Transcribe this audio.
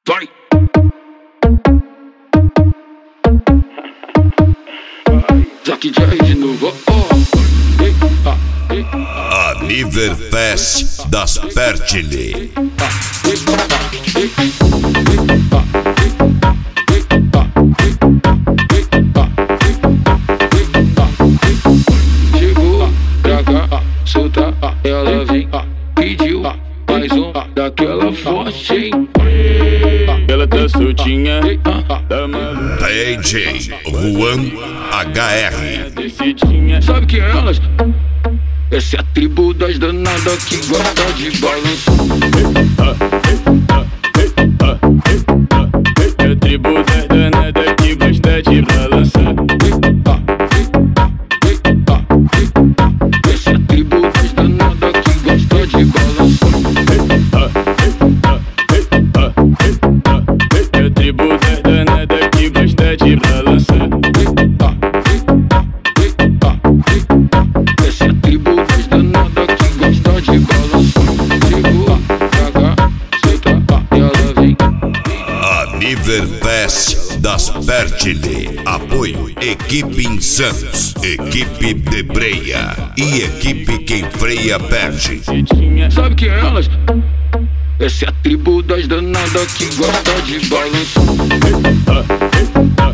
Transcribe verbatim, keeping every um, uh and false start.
Vai! Zack Jerry de novo, oh. Ei, ah, ei, ah. Aniverfest das Pertile. Chegou pra cá, solta, ela vem, pediu mais um daquela forte, hein? Ela tá soltinha, tá D J Juan H R. decidinha. Sabe quem é elas? Essa é a tribo das danadas que gosta de balançar. É a tribo das danadas que gosta de balançar. Essa é a tribo das danadas que gosta de balançar. É a tribo das danadas que gosta de balançar. Essa é a tribo das danadas que gosta de balançar. Chegou pra cá, solta, ela vem. Aniverfest das Pertile. Apoio Equipe Insanos, Equipe de Breia e Equipe Quem Freia Perde. Sabe quem é elas? Essa é a tribo das danadas que gosta de balançar.